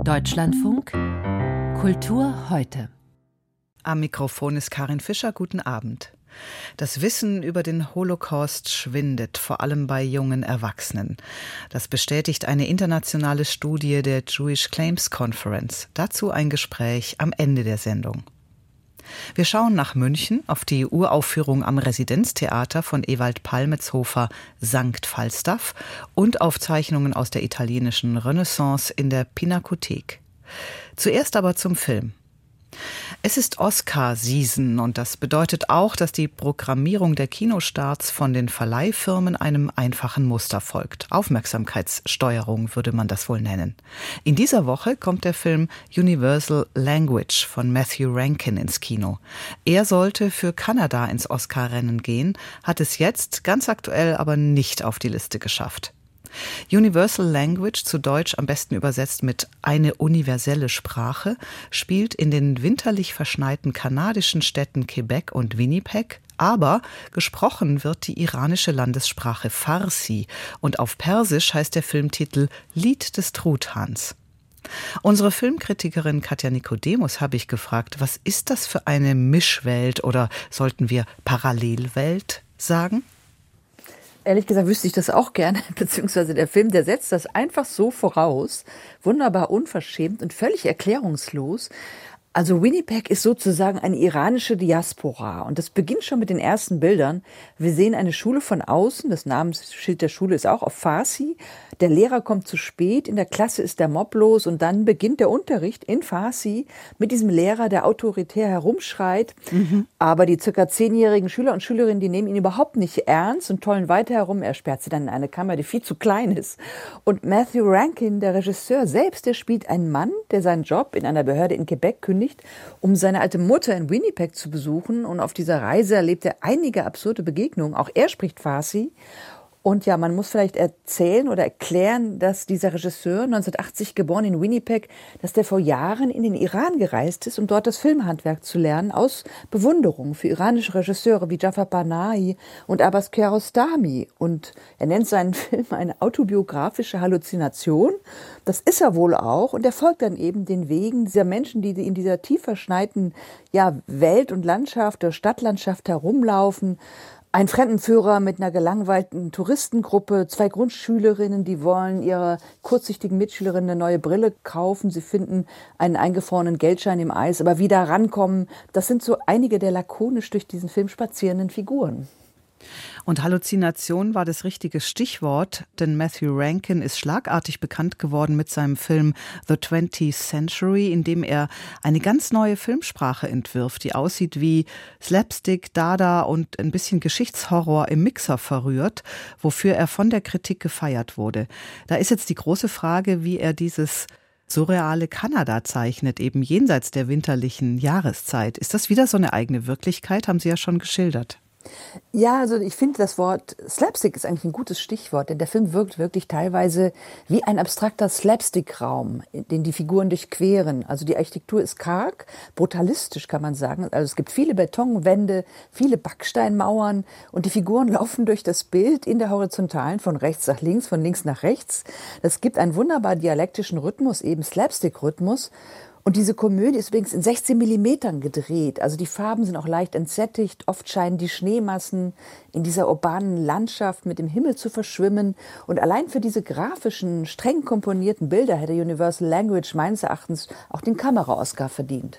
Deutschlandfunk Kultur heute. Am Mikrofon ist Karin Fischer. Guten Abend. Das Wissen über den Holocaust schwindet, vor allem bei jungen Erwachsenen. Das bestätigt eine internationale Studie der Jewish Claims Conference. Dazu ein Gespräch am Ende der Sendung. Wir schauen nach München auf die Uraufführung am Residenztheater von Ewald Palmetshofer Sankt Falstaff und Aufzeichnungen aus der italienischen Renaissance in der Pinakothek. Zuerst aber zum Film. Es ist Oscar-Season und das bedeutet auch, dass die Programmierung der Kinostarts von den Verleihfirmen einem einfachen Muster folgt. Aufmerksamkeitssteuerung würde man das wohl nennen. In dieser Woche kommt der Film Universal Language von Matthew Rankin ins Kino. Er sollte für Kanada ins Oscar-Rennen gehen, hat es jetzt ganz aktuell aber nicht auf die Liste geschafft. Universal Language, zu Deutsch am besten übersetzt mit eine universelle Sprache, spielt in den winterlich verschneiten kanadischen Städten Quebec und Winnipeg, aber gesprochen wird die iranische Landessprache Farsi und auf Persisch heißt der Filmtitel Lied des Truthahns. Unsere Filmkritikerin Katja Nikodemus habe ich gefragt, was ist das für eine Mischwelt oder sollten wir Parallelwelt sagen? Ehrlich gesagt wüsste ich das auch gerne, beziehungsweise der Film, der setzt das einfach so voraus, wunderbar unverschämt und völlig erklärungslos. Also Winnipeg ist sozusagen eine iranische Diaspora und das beginnt schon mit den ersten Bildern. Wir sehen eine Schule von außen, das Namensschild der Schule ist auch auf Farsi. Der Lehrer kommt zu spät, in der Klasse ist der Mob los und dann beginnt der Unterricht in Farsi mit diesem Lehrer, der autoritär herumschreit. Aber die ca. 10-jährigen Schüler und Schülerinnen, die nehmen ihn überhaupt nicht ernst und tollen weiter herum. Er sperrt sie dann in eine Kammer, die viel zu klein ist. Und Matthew Rankin, der Regisseur selbst, der spielt einen Mann, der seinen Job in einer Behörde in Quebec kündigt, um seine alte Mutter in Winnipeg zu besuchen. Und auf dieser Reise erlebt er einige absurde Begegnungen. Auch er spricht Farsi. Und ja, man muss vielleicht erzählen oder erklären, dass dieser Regisseur, 1980 geboren in Winnipeg, dass der vor Jahren in den Iran gereist ist, um dort das Filmhandwerk zu lernen, aus Bewunderung für iranische Regisseure wie Jafar Panahi und Abbas Kiarostami. Und er nennt seinen Film eine autobiografische Halluzination. Das ist er wohl auch. Und er folgt dann eben den Wegen dieser Menschen, die in dieser tief verschneiten Welt und Landschaft, der Stadtlandschaft herumlaufen. Ein Fremdenführer mit einer gelangweilten Touristengruppe, 2 Grundschülerinnen, die wollen ihrer kurzsichtigen Mitschülerin eine neue Brille kaufen. Sie finden einen eingefrorenen Geldschein im Eis, aber wieder rankommen. Das sind so einige der lakonisch durch diesen Film spazierenden Figuren. Und Halluzination war das richtige Stichwort, denn Matthew Rankin ist schlagartig bekannt geworden mit seinem Film The 20th Century, in dem er eine ganz neue Filmsprache entwirft, die aussieht wie Slapstick, Dada und ein bisschen Geschichtshorror im Mixer verrührt, wofür er von der Kritik gefeiert wurde. Da ist jetzt die große Frage, wie er dieses surreale Kanada zeichnet, eben jenseits der winterlichen Jahreszeit. Ist das wieder so eine eigene Wirklichkeit? Haben Sie ja schon geschildert. Ja, also ich finde, das Wort Slapstick ist eigentlich ein gutes Stichwort, denn der Film wirkt wirklich teilweise wie ein abstrakter Slapstick-Raum, den die Figuren durchqueren. Also die Architektur ist karg, brutalistisch kann man sagen. Also es gibt viele Betonwände, viele Backsteinmauern und die Figuren laufen durch das Bild in der Horizontalen von rechts nach links, von links nach rechts. Das gibt einen wunderbar dialektischen Rhythmus, eben Slapstick-Rhythmus. Und diese Komödie ist übrigens in 16 Millimetern gedreht. Also die Farben sind auch leicht entsättigt. Oft scheinen die Schneemassen in dieser urbanen Landschaft mit dem Himmel zu verschwimmen. Und allein für diese grafischen, streng komponierten Bilder hätte Universal Language meines Erachtens auch den Kamera-Oscar verdient.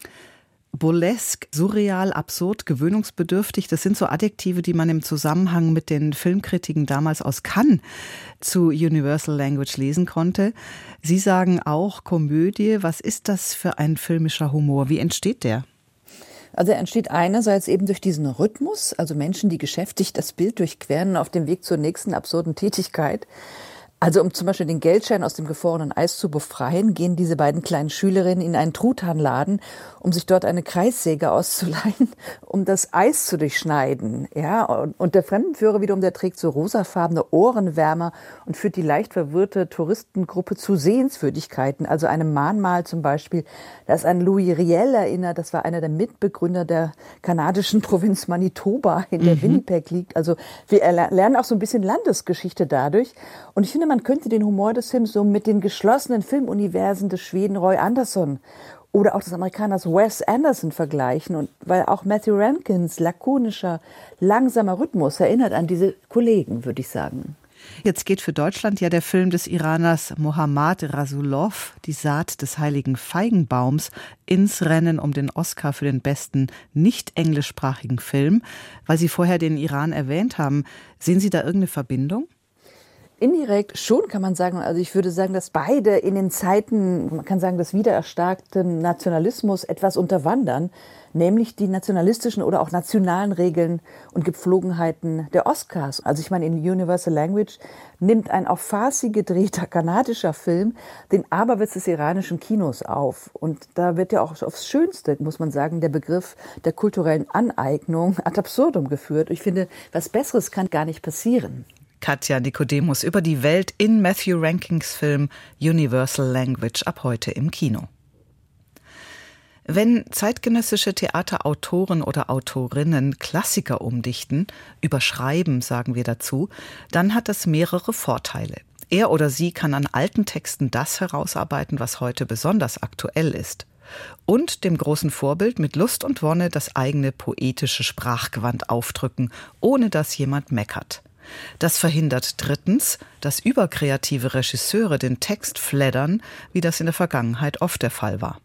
Burlesk, surreal, absurd, gewöhnungsbedürftig, das sind so Adjektive, die man im Zusammenhang mit den Filmkritiken damals aus Cannes zu Universal Language lesen konnte. Sie sagen auch Komödie. Was ist das für ein filmischer Humor? Wie entsteht der? Also er entsteht einerseits eben durch diesen Rhythmus, also Menschen, die geschäftig das Bild durchqueren auf dem Weg zur nächsten absurden Tätigkeit. Also um zum Beispiel den Geldschein aus dem gefrorenen Eis zu befreien, gehen diese beiden kleinen Schülerinnen in einen Truthahnladen, um sich dort eine Kreissäge auszuleihen, um das Eis zu durchschneiden. Ja, und der Fremdenführer wiederum, der trägt so rosafarbene Ohrenwärmer und führt die leicht verwirrte Touristengruppe zu Sehenswürdigkeiten. Also einem Mahnmal zum Beispiel, das an Louis Riel erinnert. Das war einer der Mitbegründer der kanadischen Provinz Manitoba, in der Winnipeg liegt. Also wir lernen auch so ein bisschen Landesgeschichte dadurch. Und ich finde, man könnte den Humor des Films so mit den geschlossenen Filmuniversen des Schweden Roy Andersson oder auch des Amerikaners Wes Anderson vergleichen. Und weil auch Matthew Rankins lakonischer, langsamer Rhythmus erinnert an diese Kollegen, würde ich sagen. Jetzt geht für Deutschland ja der Film des Iraners Mohammad Rasulov, Die Saat des heiligen Feigenbaums, ins Rennen um den Oscar für den besten nicht-englischsprachigen Film. Weil Sie vorher den Iran erwähnt haben, sehen Sie da irgendeine Verbindung? Indirekt schon, kann man sagen. Also ich würde sagen, dass beide in den Zeiten, man kann sagen, des wiedererstarkten Nationalismus etwas unterwandern, nämlich die nationalistischen oder auch nationalen Regeln und Gepflogenheiten der Oscars. Also ich meine, in Universal Language nimmt ein auf Farsi gedrehter kanadischer Film den Aberwitz des iranischen Kinos auf. Und da wird ja auch aufs Schönste, muss man sagen, der Begriff der kulturellen Aneignung ad absurdum geführt. Ich finde, was Besseres kann gar nicht passieren. Katja Nikodemus über die Welt in Matthew Rankins Film Universal Language ab heute im Kino. Wenn zeitgenössische Theaterautoren oder Autorinnen Klassiker umdichten, überschreiben, sagen wir dazu, dann hat das mehrere Vorteile. Er oder sie kann an alten Texten das herausarbeiten, was heute besonders aktuell ist. Und dem großen Vorbild mit Lust und Wonne das eigene poetische Sprachgewand aufdrücken, ohne dass jemand meckert. Das verhindert drittens, dass überkreative Regisseure den Text fleddern, wie das in der Vergangenheit oft der Fall war.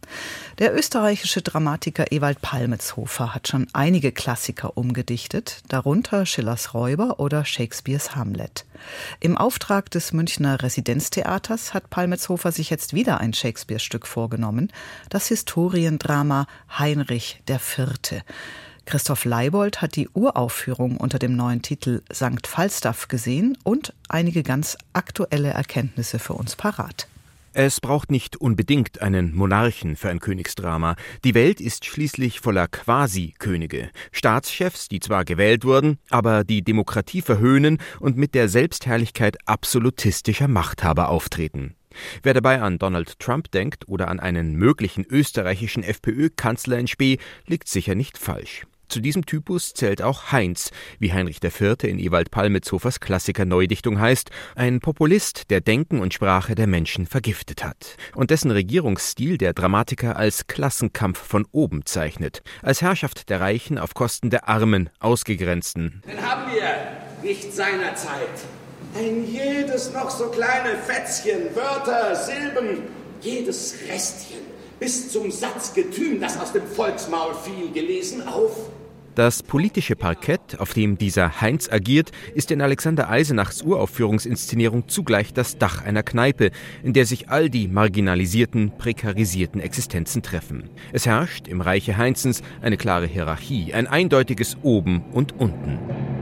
Der österreichische Dramatiker Ewald Palmetshofer hat schon einige Klassiker umgedichtet, darunter Schillers Räuber oder Shakespeares Hamlet. Im Auftrag des Münchner Residenztheaters hat Palmetshofer sich jetzt wieder ein Shakespeare-Stück vorgenommen, das Historiendrama Heinrich IV. Christoph Leibold hat die Uraufführung unter dem neuen Titel Sankt Falstaff gesehen und einige ganz aktuelle Erkenntnisse für uns parat. Es braucht nicht unbedingt einen Monarchen für ein Königsdrama. Die Welt ist schließlich voller Quasi-Könige. Staatschefs, die zwar gewählt wurden, aber die Demokratie verhöhnen und mit der Selbstherrlichkeit absolutistischer Machthaber auftreten. Wer dabei an Donald Trump denkt oder an einen möglichen österreichischen FPÖ-Kanzler in Spee, liegt sicher nicht falsch. Zu diesem Typus zählt auch Heinz, wie Heinrich IV. In Ewald Palmetshofers Klassiker-Neudichtung heißt, ein Populist, der Denken und Sprache der Menschen vergiftet hat und dessen Regierungsstil der Dramatiker als Klassenkampf von oben zeichnet, als Herrschaft der Reichen auf Kosten der Armen, Ausgegrenzten. Den haben wir nicht seinerzeit. Ein jedes noch so kleine Fätzchen, Wörter, Silben, jedes Restchen, bis zum Satzgetüm, das aus dem Volksmaul fiel, gelesen auf. Das politische Parkett, auf dem dieser Heinz agiert, ist in Alexander Eisenachs Uraufführungsinszenierung zugleich das Dach einer Kneipe, in der sich all die marginalisierten, prekarisierten Existenzen treffen. Es herrscht im Reiche Heinzens eine klare Hierarchie, ein eindeutiges Oben und Unten.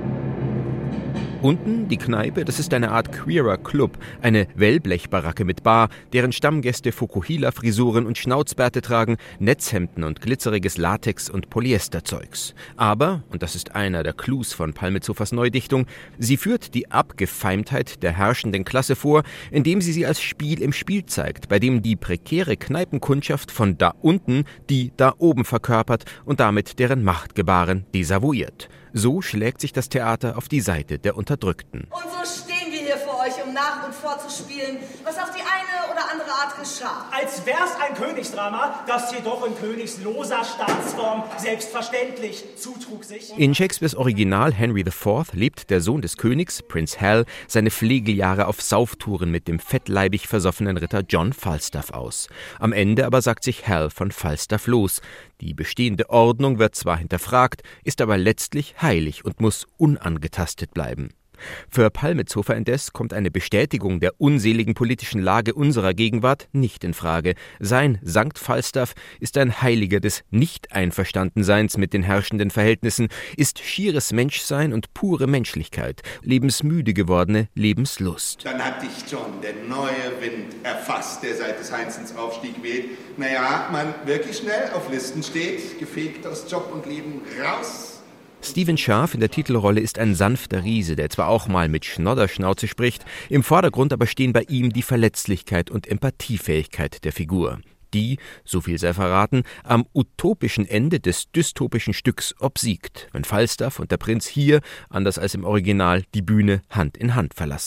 Unten die Kneipe, das ist eine Art queerer Club, eine Wellblechbaracke mit Bar, deren Stammgäste Fukuhila-Frisuren und Schnauzbärte tragen, Netzhemden und glitzeriges Latex- und Polyesterzeugs. Aber, und das ist einer der Clous von Palmetshofers Neudichtung, sie führt die Abgefeimtheit der herrschenden Klasse vor, indem sie als Spiel im Spiel zeigt, bei dem die prekäre Kneipenkundschaft von da unten die da oben verkörpert und damit deren Machtgebaren desavouiert. So schlägt sich das Theater auf die Seite der Unterdrückten. Und so stehen wir hier vor euch, um nach und vorzuspielen, was auf die eine oder andere Art geschah. Als wär's ein Königsdrama, das jedoch in königsloser Staatsform selbstverständlich zutrug sich. In Shakespeares Original Henry IV lebt der Sohn des Königs, Prinz Hal, seine Flegeljahre auf Sauftouren mit dem fettleibig versoffenen Ritter John Falstaff aus. Am Ende aber sagt sich Hal von Falstaff los. Die bestehende Ordnung wird zwar hinterfragt, ist aber letztlich heilig und muss unangetastet bleiben. Für Palmetshofer indes kommt eine Bestätigung der unseligen politischen Lage unserer Gegenwart nicht in Frage. Sein Sankt Falstaff ist ein Heiliger des Nicht-Einverstandenseins mit den herrschenden Verhältnissen, ist schieres Menschsein und pure Menschlichkeit, lebensmüde gewordene Lebenslust. Dann hat dich schon der neue Wind erfasst, der seit des Heinzens Aufstieg weht. Naja, man wirklich schnell auf Listen steht, gefegt aus Job und Leben raus. Stephen Scharf in der Titelrolle ist ein sanfter Riese, der zwar auch mal mit Schnodderschnauze spricht, im Vordergrund aber stehen bei ihm die Verletzlichkeit und Empathiefähigkeit der Figur, die, so viel sei verraten, am utopischen Ende des dystopischen Stücks obsiegt, wenn Falstaff und der Prinz hier, anders als im Original, die Bühne Hand in Hand verlassen.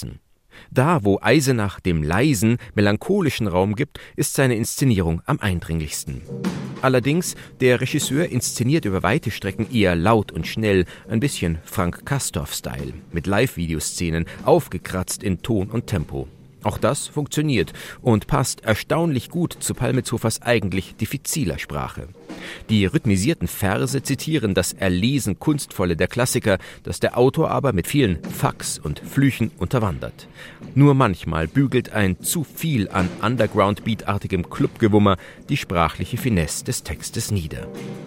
Da, wo Eisenach dem leisen, melancholischen Raum gibt, ist seine Inszenierung am eindringlichsten. Allerdings, der Regisseur inszeniert über weite Strecken eher laut und schnell, ein bisschen Frank Castorf-Style, mit Live-Videoszenen, aufgekratzt in Ton und Tempo. Auch das funktioniert und passt erstaunlich gut zu Palmezhofers eigentlich diffiziler Sprache. Die rhythmisierten Verse zitieren das Erlesen Kunstvolle der Klassiker, das der Autor aber mit vielen Fucks und Flüchen unterwandert. Nur manchmal bügelt ein zu viel an Underground-Beatartigem Clubgewummer die sprachliche Finesse des Textes nieder.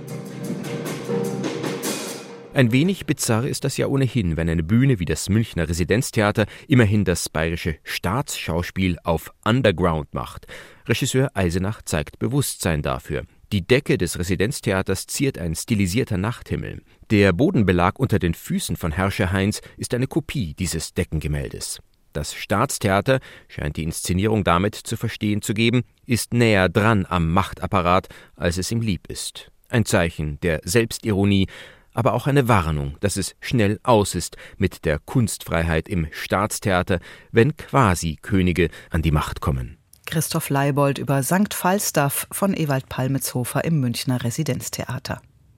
Ein wenig bizarr ist das ja ohnehin, wenn eine Bühne wie das Münchner Residenztheater immerhin das bayerische Staatsschauspiel auf Underground macht. Regisseur Eisenach zeigt Bewusstsein dafür. Die Decke des Residenztheaters ziert ein stilisierter Nachthimmel. Der Bodenbelag unter den Füßen von Herrscher Heinz ist eine Kopie dieses Deckengemäldes. Das Staatstheater, scheint die Inszenierung damit zu verstehen zu geben, ist näher dran am Machtapparat, als es ihm lieb ist. Ein Zeichen der Selbstironie, aber auch eine Warnung, dass es schnell aus ist mit der Kunstfreiheit im Staatstheater, wenn Quasi-Könige an die Macht kommen. Christoph Leibold über St. Falstaff von Ewald Palmezhofer im Münchner Residenztheater.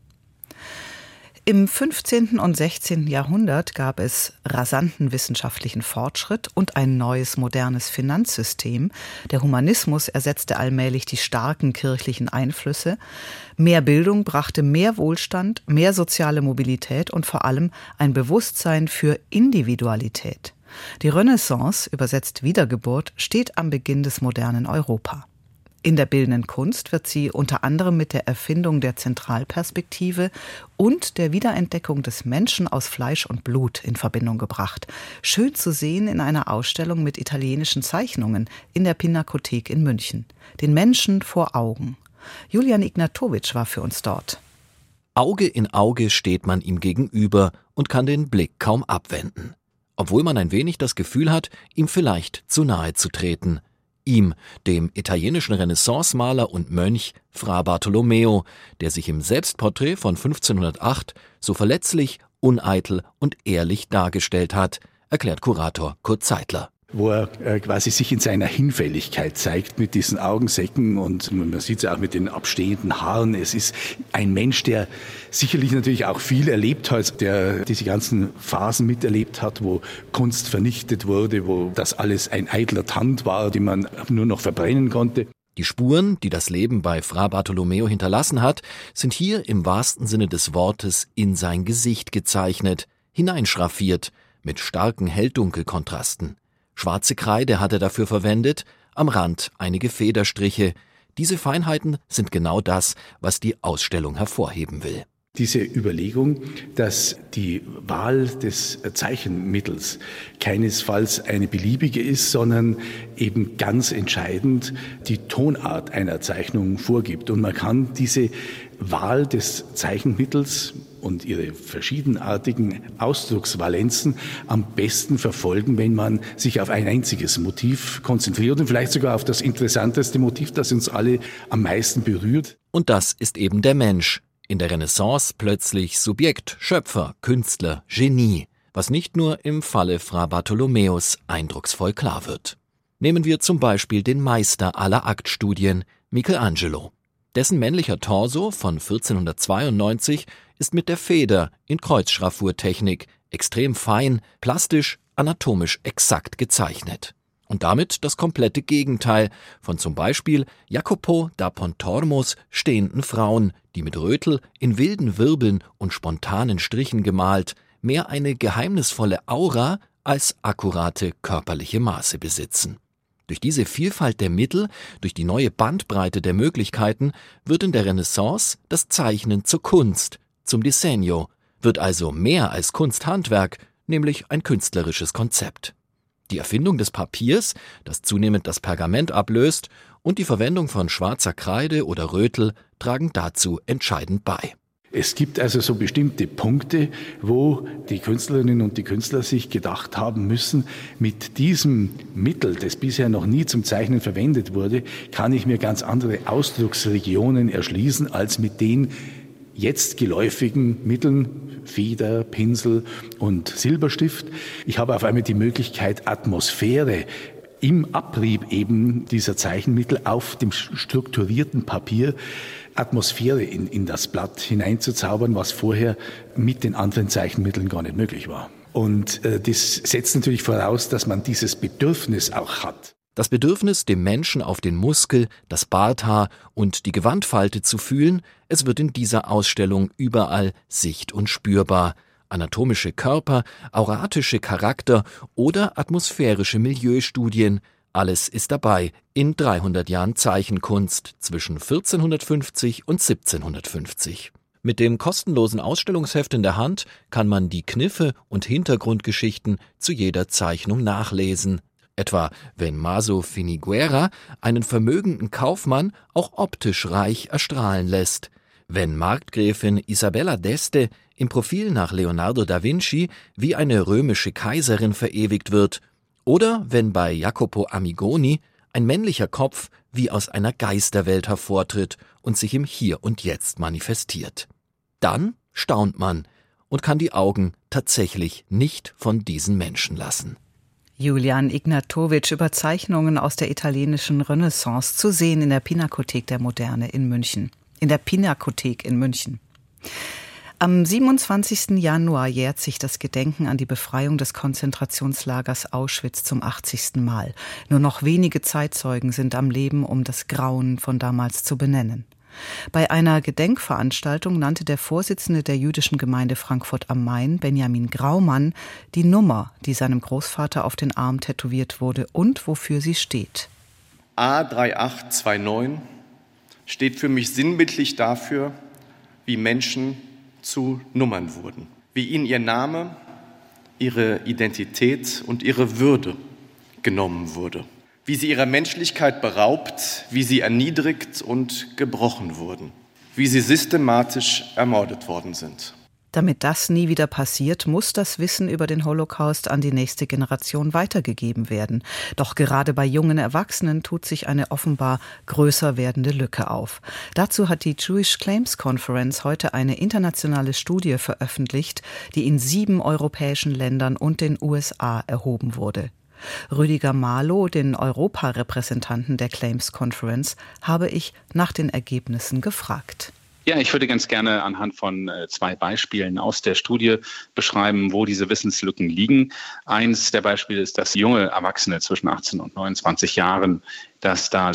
Im 15. und 16. Jahrhundert gab es rasanten wissenschaftlichen Fortschritt und ein neues modernes Finanzsystem. Der Humanismus ersetzte allmählich die starken kirchlichen Einflüsse. Mehr Bildung brachte mehr Wohlstand, mehr soziale Mobilität und vor allem ein Bewusstsein für Individualität. Die Renaissance, übersetzt Wiedergeburt, steht am Beginn des modernen Europa. In der bildenden Kunst wird sie unter anderem mit der Erfindung der Zentralperspektive und der Wiederentdeckung des Menschen aus Fleisch und Blut in Verbindung gebracht. Schön zu sehen in einer Ausstellung mit italienischen Zeichnungen in der Pinakothek in München. Den Menschen vor Augen. Julian Ignatowitsch war für uns dort. Auge in Auge steht man ihm gegenüber und kann den Blick kaum abwenden. Obwohl man ein wenig das Gefühl hat, ihm vielleicht zu nahe zu treten. Ihm, dem italienischen Renaissance-Maler und Mönch Fra Bartolomeo, der sich im Selbstporträt von 1508 so verletzlich, uneitel und ehrlich dargestellt hat, erklärt Kurator Kurt Zeitler. Wo er quasi sich in seiner Hinfälligkeit zeigt mit diesen Augensäcken und man sieht es auch mit den abstehenden Haaren. Es ist ein Mensch, der sicherlich natürlich auch viel erlebt hat, der diese ganzen Phasen miterlebt hat, wo Kunst vernichtet wurde, wo das alles ein eitler Tand war, den man nur noch verbrennen konnte. Die Spuren, die das Leben bei Fra Bartolomeo hinterlassen hat, sind hier im wahrsten Sinne des Wortes in sein Gesicht gezeichnet, hineinschraffiert, mit starken Hell-Dunkel-Kontrasten. Schwarze Kreide hat er dafür verwendet, am Rand einige Federstriche. Diese Feinheiten sind genau das, was die Ausstellung hervorheben will. Diese Überlegung, dass die Wahl des Zeichenmittels keinesfalls eine beliebige ist, sondern eben ganz entscheidend die Tonart einer Zeichnung vorgibt. Und man kann diese Wahl des Zeichenmittels und ihre verschiedenartigen Ausdrucksvalenzen am besten verfolgen, wenn man sich auf ein einziges Motiv konzentriert und vielleicht sogar auf das interessanteste Motiv, das uns alle am meisten berührt. Und das ist eben der Mensch. In der Renaissance plötzlich Subjekt, Schöpfer, Künstler, Genie, was nicht nur im Falle Fra Bartolomeos eindrucksvoll klar wird. Nehmen wir zum Beispiel den Meister aller Aktstudien, Michelangelo. Dessen männlicher Torso von 1492 ist mit der Feder in Kreuzschraffurtechnik extrem fein, plastisch, anatomisch exakt gezeichnet. Und damit das komplette Gegenteil von zum Beispiel Jacopo da Pontormos stehenden Frauen, die mit Rötel in wilden Wirbeln und spontanen Strichen gemalt mehr eine geheimnisvolle Aura als akkurate körperliche Maße besitzen. Durch diese Vielfalt der Mittel, durch die neue Bandbreite der Möglichkeiten wird in der Renaissance das Zeichnen zur Kunst, zum Disegno, wird also mehr als Kunsthandwerk, nämlich ein künstlerisches Konzept. Die Erfindung des Papiers, das zunehmend das Pergament ablöst, und die Verwendung von schwarzer Kreide oder Rötel tragen dazu entscheidend bei. Es gibt also so bestimmte Punkte, wo die Künstlerinnen und die Künstler sich gedacht haben müssen, mit diesem Mittel, das bisher noch nie zum Zeichnen verwendet wurde, kann ich mir ganz andere Ausdrucksregionen erschließen, als mit den jetzt geläufigen Mitteln, Feder, Pinsel und Silberstift. Ich habe auf einmal die Möglichkeit, Atmosphäre im Abrieb eben dieser Zeichenmittel auf dem strukturierten Papier Atmosphäre in das Blatt hineinzuzaubern, was vorher mit den anderen Zeichenmitteln gar nicht möglich war. Und das setzt natürlich voraus, dass man dieses Bedürfnis auch hat. Das Bedürfnis, dem Menschen auf den Muskel, das Barthaar und die Gewandfalte zu fühlen, es wird in dieser Ausstellung überall sicht- und spürbar. Anatomische Körper, auratische Charakter oder atmosphärische Milieustudien, alles ist dabei in 300 Jahren Zeichenkunst zwischen 1450 und 1750. Mit dem kostenlosen Ausstellungsheft in der Hand kann man die Kniffe und Hintergrundgeschichten zu jeder Zeichnung nachlesen. Etwa, wenn Maso Finiguera einen vermögenden Kaufmann auch optisch reich erstrahlen lässt, wenn Markgräfin Isabella d'Este im Profil nach Leonardo da Vinci wie eine römische Kaiserin verewigt wird, oder wenn bei Jacopo Amigoni ein männlicher Kopf wie aus einer Geisterwelt hervortritt und sich im Hier und Jetzt manifestiert. Dann staunt man und kann die Augen tatsächlich nicht von diesen Menschen lassen. Julian Ignatowicz über Zeichnungen aus der italienischen Renaissance, zu sehen in der Pinakothek der Moderne in München. Am 27. Januar jährt sich das Gedenken an die Befreiung des Konzentrationslagers Auschwitz zum 80. Mal. Nur noch wenige Zeitzeugen sind am Leben, um das Grauen von damals zu benennen. Bei einer Gedenkveranstaltung nannte der Vorsitzende der jüdischen Gemeinde Frankfurt am Main, Benjamin Graumann, die Nummer, die seinem Großvater auf den Arm tätowiert wurde und wofür sie steht. A3829 steht für mich sinnbildlich dafür, wie Menschen zu Nummern wurden, wie ihnen ihr Name, ihre Identität und ihre Würde genommen wurde, wie sie ihrer Menschlichkeit beraubt, wie sie erniedrigt und gebrochen wurden, wie sie systematisch ermordet worden sind. Damit das nie wieder passiert, muss das Wissen über den Holocaust an die nächste Generation weitergegeben werden. Doch gerade bei jungen Erwachsenen tut sich eine offenbar größer werdende Lücke auf. Dazu hat die Jewish Claims Conference heute eine internationale Studie veröffentlicht, die in 7 europäischen Ländern und den USA erhoben wurde. Rüdiger Marlow, den Europarepräsentanten der Claims Conference, habe ich nach den Ergebnissen gefragt. Ja, ich würde ganz gerne anhand von 2 Beispielen aus der Studie beschreiben, wo diese Wissenslücken liegen. Eins der Beispiele ist, dass junge Erwachsene zwischen 18 und 29 Jahren, dass da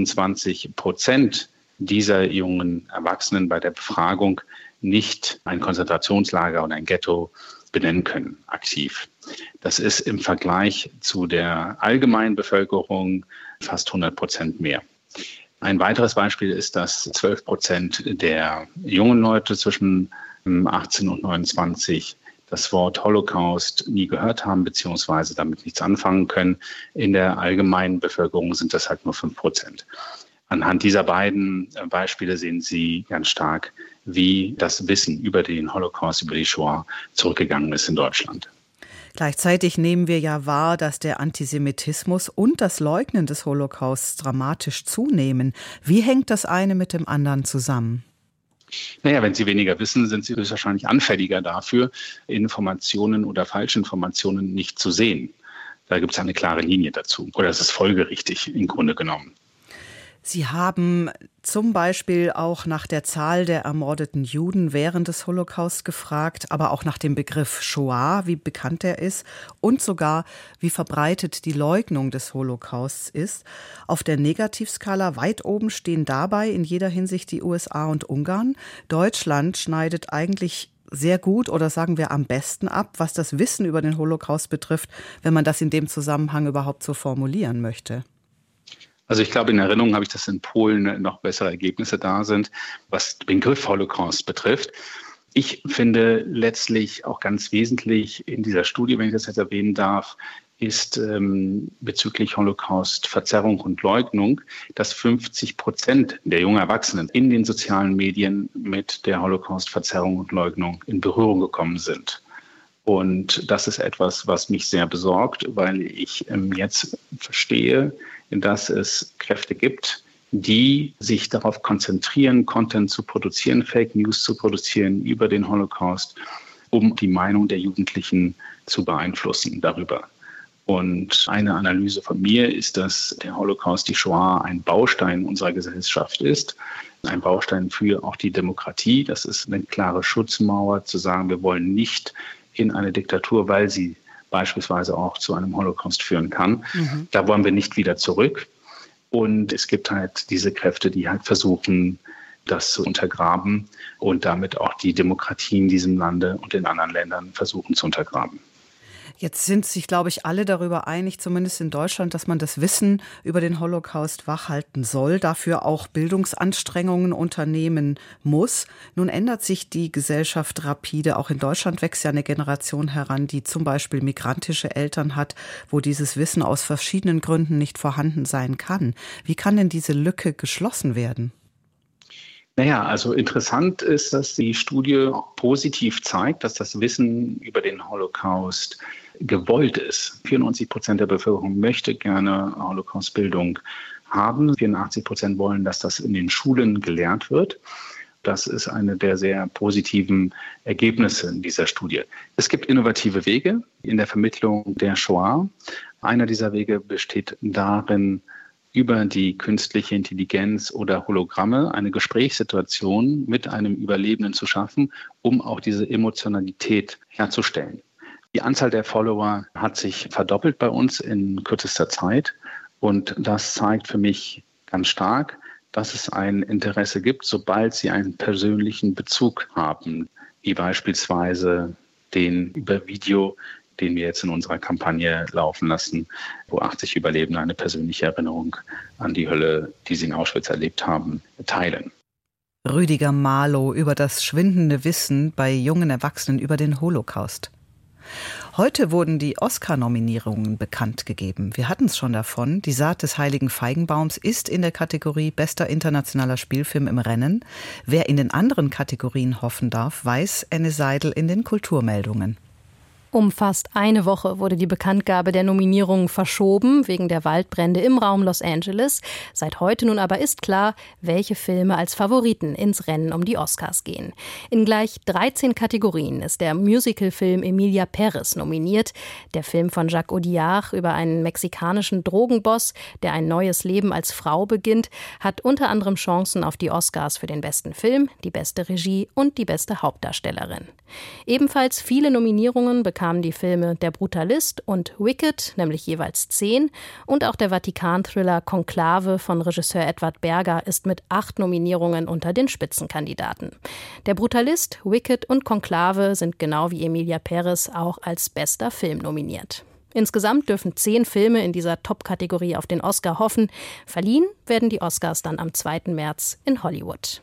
26% dieser jungen Erwachsenen bei der Befragung nicht ein Konzentrationslager und ein Ghetto benennen können, aktiv. Das ist im Vergleich zu der allgemeinen Bevölkerung fast 100% mehr. Ein weiteres Beispiel ist, dass 12% der jungen Leute zwischen 18 und 29 das Wort Holocaust nie gehört haben, beziehungsweise damit nichts anfangen können. In der allgemeinen Bevölkerung sind das halt nur 5%. Anhand dieser beiden Beispiele sehen Sie ganz stark, wie das Wissen über den Holocaust, über die Shoah zurückgegangen ist in Deutschland. Gleichzeitig nehmen wir ja wahr, dass der Antisemitismus und das Leugnen des Holocausts dramatisch zunehmen. Wie hängt das eine mit dem anderen zusammen? Naja, wenn Sie weniger wissen, sind Sie höchstwahrscheinlich anfälliger dafür, Informationen oder Falschinformationen nicht zu sehen. Da gibt es eine klare Linie dazu. Oder es ist folgerichtig im Grunde genommen. Sie haben zum Beispiel auch nach der Zahl der ermordeten Juden während des Holocaust gefragt, aber auch nach dem Begriff Shoah, wie bekannt er ist und sogar, wie verbreitet die Leugnung des Holocausts ist. Auf der Negativskala weit oben stehen dabei in jeder Hinsicht die USA und Ungarn. Deutschland schneidet eigentlich sehr gut oder sagen wir am besten ab, was das Wissen über den Holocaust betrifft, wenn man das in dem Zusammenhang überhaupt so formulieren möchte. Also ich glaube, in Erinnerung habe ich, dass in Polen noch bessere Ergebnisse da sind, was den Begriff Holocaust betrifft. Ich finde letztlich auch ganz wesentlich in dieser Studie, wenn ich das jetzt erwähnen darf, ist bezüglich Holocaust Verzerrung und Leugnung, dass 50% der jungen Erwachsenen in den sozialen Medien mit der Holocaust-Verzerrung und Leugnung in Berührung gekommen sind. Und das ist etwas, was mich sehr besorgt, weil ich jetzt verstehe, dass es Kräfte gibt, die sich darauf konzentrieren, Content zu produzieren, Fake News zu produzieren über den Holocaust, um die Meinung der Jugendlichen zu beeinflussen darüber. Und eine Analyse von mir ist, dass der Holocaust, die Shoah, ein Baustein unserer Gesellschaft ist, ein Baustein für auch die Demokratie. Das ist eine klare Schutzmauer, zu sagen, wir wollen nicht in eine Diktatur, weil sie beispielsweise auch zu einem Holocaust führen kann. Da wollen wir nicht wieder zurück. Und es gibt halt diese Kräfte, die halt versuchen, das zu untergraben und damit auch die Demokratie in diesem Lande und in anderen Ländern versuchen zu untergraben. Jetzt sind sich, glaube ich, alle darüber einig, zumindest in Deutschland, dass man das Wissen über den Holocaust wachhalten soll, dafür auch Bildungsanstrengungen unternehmen muss. Nun ändert sich die Gesellschaft rapide. Auch in Deutschland wächst ja eine Generation heran, die zum Beispiel migrantische Eltern hat, wo dieses Wissen aus verschiedenen Gründen nicht vorhanden sein kann. Wie kann denn diese Lücke geschlossen werden? Naja, also interessant ist, dass die Studie positiv zeigt, dass das Wissen über den Holocaust gewollt ist. 94% der Bevölkerung möchte gerne Holocaust-Bildung haben. 84% wollen, dass das in den Schulen gelehrt wird. Das ist eine der sehr positiven Ergebnisse in dieser Studie. Es gibt innovative Wege in der Vermittlung der Shoah. Einer dieser Wege besteht darin, über die künstliche Intelligenz oder Hologramme eine Gesprächssituation mit einem Überlebenden zu schaffen, um auch diese Emotionalität herzustellen. Die Anzahl der Follower hat sich verdoppelt bei uns in kürzester Zeit. Und das zeigt für mich ganz stark, dass es ein Interesse gibt, sobald sie einen persönlichen Bezug haben, wie beispielsweise den über Video, den wir jetzt in unserer Kampagne laufen lassen, wo 80 Überlebende eine persönliche Erinnerung an die Hölle, die sie in Auschwitz erlebt haben, teilen. Rüdiger Marloh über das schwindende Wissen bei jungen Erwachsenen über den Holocaust. Heute wurden die Oscar-Nominierungen bekannt gegeben. Wir hatten es schon davon. Die Saat des heiligen Feigenbaums ist in der Kategorie Bester internationaler Spielfilm im Rennen. Wer in den anderen Kategorien hoffen darf, weiß Anne Seidel in den Kulturmeldungen. Um fast eine Woche wurde die Bekanntgabe der Nominierungen verschoben, wegen der Waldbrände im Raum Los Angeles. Seit heute nun aber ist klar, welche Filme als Favoriten ins Rennen um die Oscars gehen. In gleich 13 Kategorien ist der Musicalfilm Emilia Pérez nominiert. Der Film von Jacques Audiard über einen mexikanischen Drogenboss, der ein neues Leben als Frau beginnt, hat unter anderem Chancen auf die Oscars für den besten Film, die beste Regie und die beste Hauptdarstellerin. Ebenfalls viele Nominierungen bekamen die Filme Der Brutalist und Wicked, nämlich jeweils 10. Und auch der Vatikan-Thriller Konklave von Regisseur Edward Berger ist mit 8 Nominierungen unter den Spitzenkandidaten. Der Brutalist, Wicked und Konklave sind genau wie Emilia Pérez auch als bester Film nominiert. Insgesamt dürfen 10 Filme in dieser Top-Kategorie auf den Oscar hoffen. Verliehen werden die Oscars dann am 2. März in Hollywood.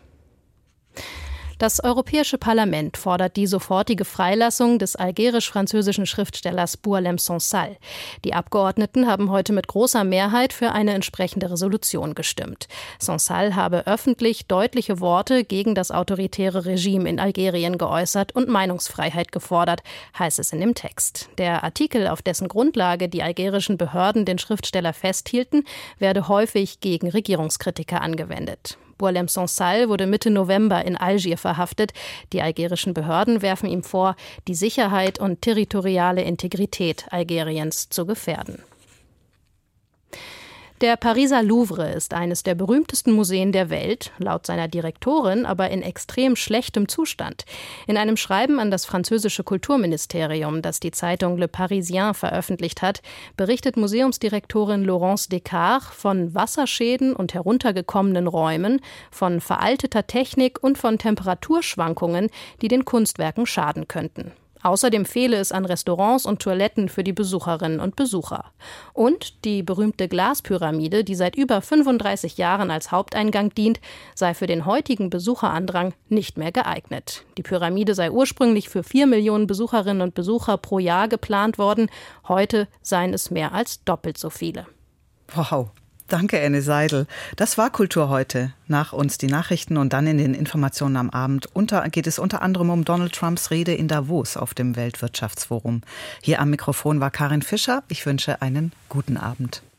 Das Europäische Parlament fordert die sofortige Freilassung des algerisch-französischen Schriftstellers Boualem Sansal. Die Abgeordneten haben heute mit großer Mehrheit für eine entsprechende Resolution gestimmt. Sansal habe öffentlich deutliche Worte gegen das autoritäre Regime in Algerien geäußert und Meinungsfreiheit gefordert, heißt es in dem Text. Der Artikel, auf dessen Grundlage die algerischen Behörden den Schriftsteller festhielten, werde häufig gegen Regierungskritiker angewendet. Boualem Sansal wurde Mitte November in Algier verhaftet. Die algerischen Behörden werfen ihm vor, die Sicherheit und territoriale Integrität Algeriens zu gefährden. Der Pariser Louvre ist eines der berühmtesten Museen der Welt, laut seiner Direktorin aber in extrem schlechtem Zustand. In einem Schreiben an das französische Kulturministerium, das die Zeitung Le Parisien veröffentlicht hat, berichtet Museumsdirektorin Laurence Descartes von Wasserschäden und heruntergekommenen Räumen, von veralteter Technik und von Temperaturschwankungen, die den Kunstwerken schaden könnten. Außerdem fehle es an Restaurants und Toiletten für die Besucherinnen und Besucher. Und die berühmte Glaspyramide, die seit über 35 Jahren als Haupteingang dient, sei für den heutigen Besucherandrang nicht mehr geeignet. Die Pyramide sei ursprünglich für 4 Millionen Besucherinnen und Besucher pro Jahr geplant worden. Heute seien es mehr als doppelt so viele. Wow. Danke, Anne Seidel. Das war Kultur heute. Nach uns die Nachrichten und dann in den Informationen am Abend geht es unter anderem um Donald Trumps Rede in Davos auf dem Weltwirtschaftsforum. Hier am Mikrofon war Karin Fischer. Ich wünsche einen guten Abend.